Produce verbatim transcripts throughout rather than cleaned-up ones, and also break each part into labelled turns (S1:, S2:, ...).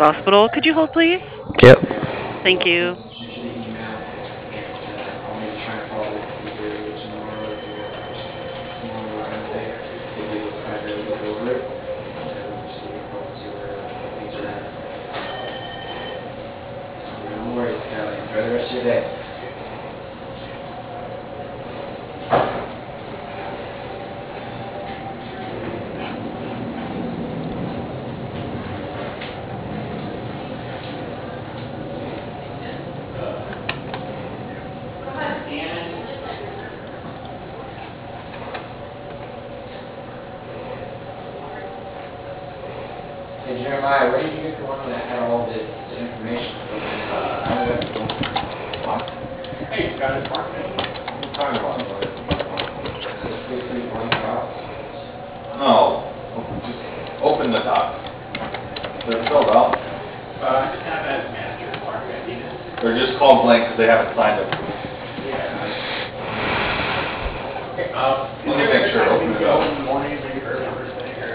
S1: Hospital. Could you hold, please?
S2: Yep.
S1: Thank you.
S3: No worries, Kelly. Enjoy the rest of your day. Hey, Jeremiah, where did you get the one that had all this information? What?
S4: Hey, you got it, Mark.
S3: What are you talking about? This three three blank box?
S5: No, just open the docs. They're filled out.
S4: Uh, I just have that as manager, Mark. I need it.
S5: They're just called blank because they haven't signed them.
S4: Yeah. Okay, uh,
S5: Let me make sure, open it up.
S4: in the morning, maybe early first thing, or?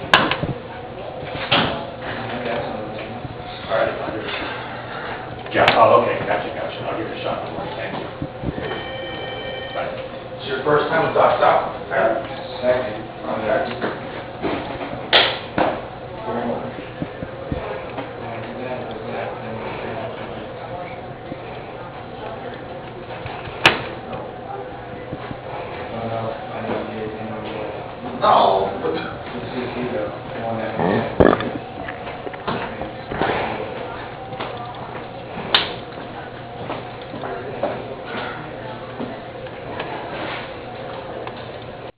S4: All right, I'll give it. Yeah, oh, okay, gotcha, gotcha. I'll give it a shot in the morning, thank you. Bye.
S5: It's your first time with Docs out?
S3: Second.
S5: Okay.